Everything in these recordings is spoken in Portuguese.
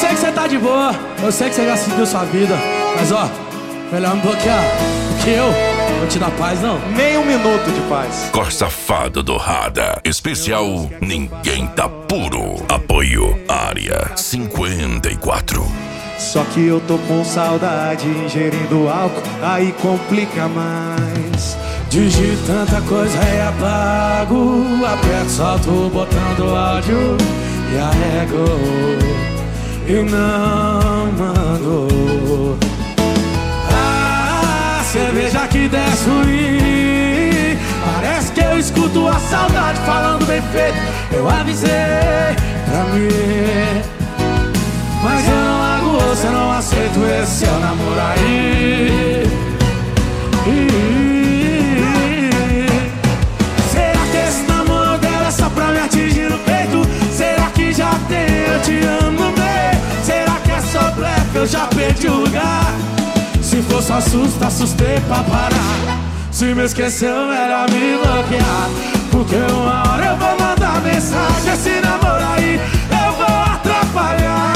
sei que você tá de boa, eu sei que você já seguiu sua vida, mas ó, melhor me bloquear, porque eu vou te dar paz não. Nem um minuto de paz. Cor Safado do Rada. Especial Ninguém Tá Puro. Apoio Área 54. Só que eu tô com saudade, ingerindo álcool, aí complica mais. Digito tanta coisa e apago, aperto, solto o botão do áudio e arrego e não mando. A cerveja que desce ruim, parece que eu escuto a saudade falando bem feito. Eu avisei pra mim, mas eu não largo você, não aceito esse seu namoro aí. Será que esse namoro dela é só pra me atingir no peito? Será que já tem eu te amo no meio? Será que é só blefe, eu já perdi o lugar? Se for só susto, assustei pra parar. Se me esqueceu, melhor me bloquear, porque uma hora eu vou mandar mensagem. Esse namoro aí eu vou atrapalhar.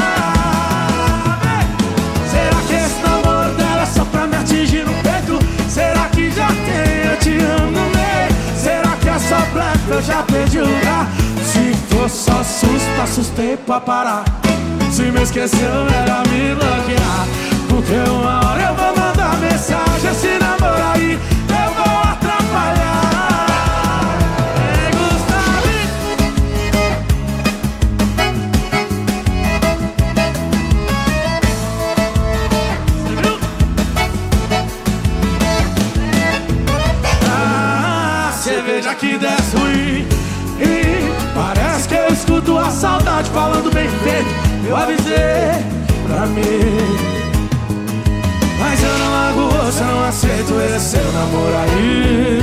Será que esse namoro dela é só pra me atingir no peito? Será que já tem eu te amo no meio? Será que é só blefe, eu já perdi o lugar? Se for só susto, assustei pra parar. Se me esqueceu, melhor me bloquear, porque uma hora eu vou mandar mensagem. Esse namoro aí eu vou atrapalhar. Ei, Gustavo! Você viu? Ah, cerveja que desce ruim, e parece que eu escuto a saudade falando bem feito. Eu avisei pra mim, mas eu não largo você, não aceito esse seu namoro aí.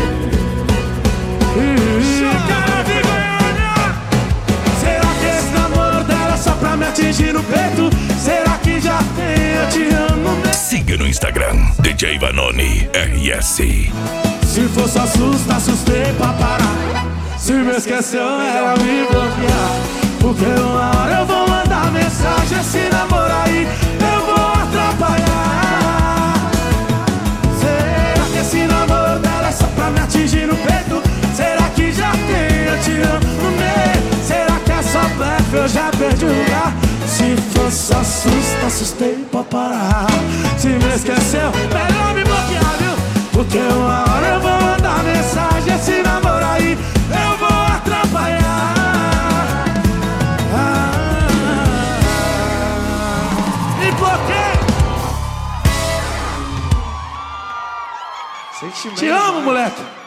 Será que esse namoro dela é só pra me atingir no peito? Será que já tem eu te amo mesmo? Siga no Instagram, DJ Vanoni RS. Se for só susto, assustei pra parar. Se me esqueceu, ela me bloquear, porque uma hora eu vou mandar mensagem. Esse namoro aí eu vou atrapalhar. Será que esse namoro dela é só pra me atingir no peito? Será que já tem eu te amo no meio? Será que é só blefe, eu já perdi o lugar? Se for só susto, assustei pra parar. Se me esqueceu, melhor me bloquear, viu? Porque uma hora eu vou mandar mensagem. Esse namoro aí eu vou atrapalhar. E por quê? Te amo, moleque.